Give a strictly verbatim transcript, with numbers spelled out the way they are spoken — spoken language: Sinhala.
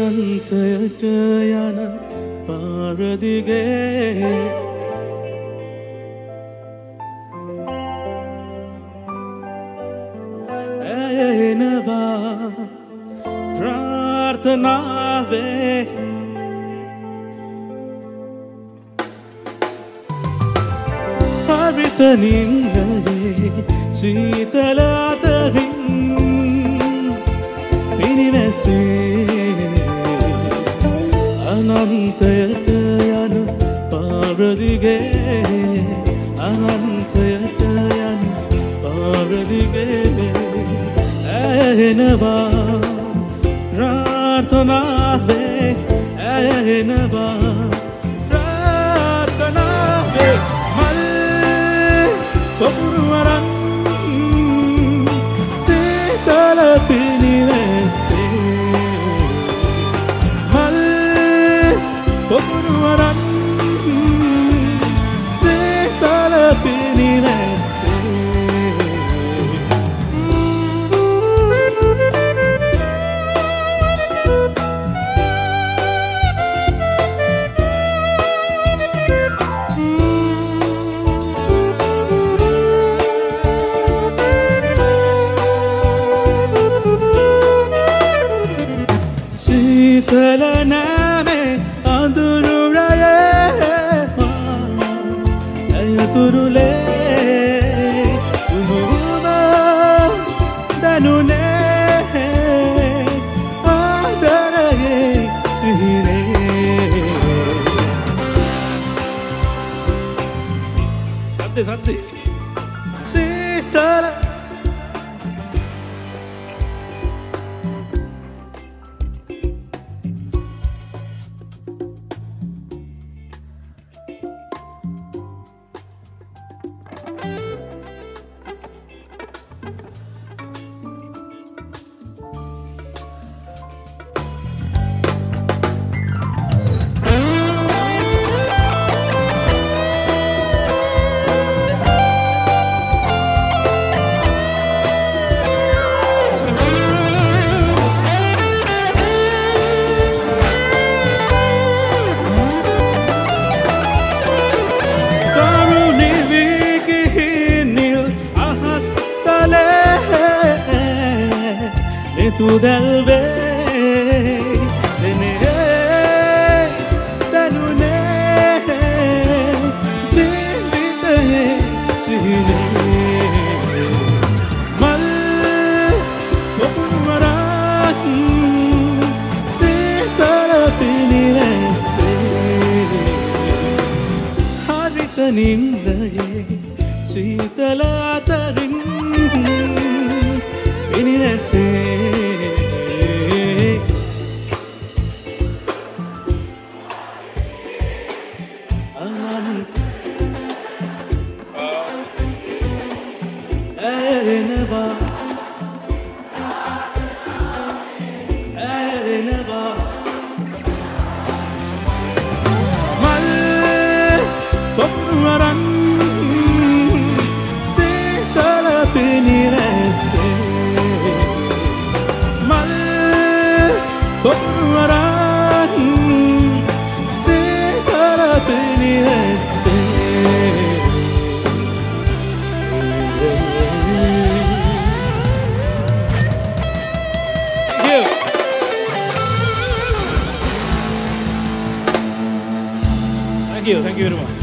අනන්තයට යන පාර දිගේ ඇයෙනවා ප්‍රාර්ථනාවේ හරිත නින්දේ සීතල අතරින් පිනිවැසේ අනන්තයට යන පාර දිගේ අනන්තයට යන පාර දිගේ ඇයෙනවා ප්‍රාර්ථනාවේ ඇයෙනවා ප්‍රාර්ථනාවේ මල් පොකුරු අරන් සීතල පිනිවැසේ මල් පොකුරු අරන් සීතල පිනිවැසේ සීතල නෑමේ අඳුරු රයේ ඇයතුරුලේ උහුම දැනුනේ ආදරයේ සිහිනේ සද්දේ සද්දේ සීතල tu delve tenere tanune jindite sihine mal popumarat sitala pinirese harita nindaye sitala atarin pinirese ඇයෙනවා ඇයෙනවා මල් පොකුරු අරන් සීතල පිනිවැසේ මල් පොකුරු අරන් සීතල පිනිවැසේ Thank you, thank you very much.